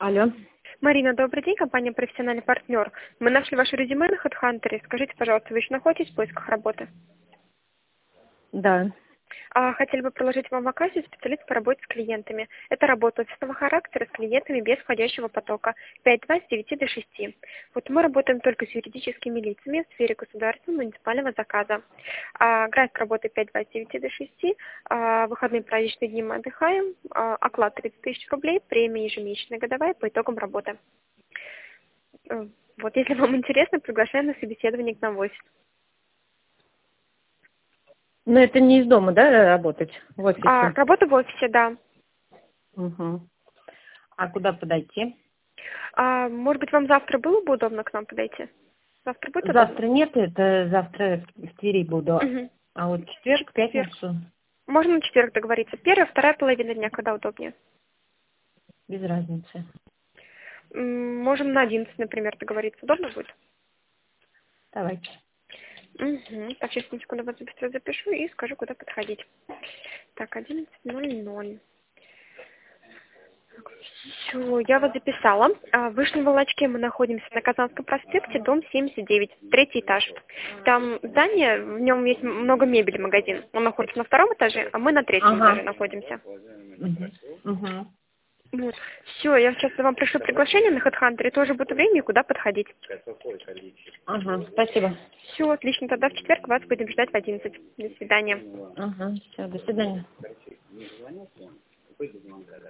Алло. Марина, добрый день, компания «Профессиональный партнер». Мы нашли ваше резюме на HeadHunter. Скажите, пожалуйста, вы еще находитесь в поисках работы? Да. Хотели бы предложить вам вакансию специалист по работе с клиентами. Это работа офисного характера с клиентами без входящего потока. 5-2 с 9 до 6. Вот мы работаем только с юридическими лицами в сфере государственного муниципального заказа. График работы 5-2 с 9 до 6. Выходные праздничные дни мы отдыхаем. Оклад 30 тысяч рублей. Премия ежемесячная годовая по итогам работы. Вот, если вам интересно, приглашаем на собеседование к нам в офис. Но это не из дома, да, работать в офисе? Работа в офисе, да. Угу. А куда подойти? Может быть, вам завтра было бы удобно к нам подойти? Завтра будет удобно? Завтра нет, это завтра в Твери буду. Угу. А вот четверг, пятницу Можно на четверг договориться. Первая, вторая половина дня, когда удобнее? без разницы. Можем на 11, например, договориться. Удобно будет? Давайте. Угу. Так, сейчас секундочку, вас быстро запишу и скажу, куда подходить. Так, 11:00. Все, я вас записала. В Вышнем Волочке мы находимся на Казанском проспекте, дом 79, третий этаж. Там здание, в нем есть много мебели, магазин. Он находится на втором этаже, а мы на третьем этаже находимся. Угу. Вот. Все, я сейчас вам пришлю приглашение на HeadHunter, и тоже будет время, куда подходить. Ага, спасибо. Все, отлично, тогда в четверг вас будем ждать в 11. До свидания. Ага, все, до свидания.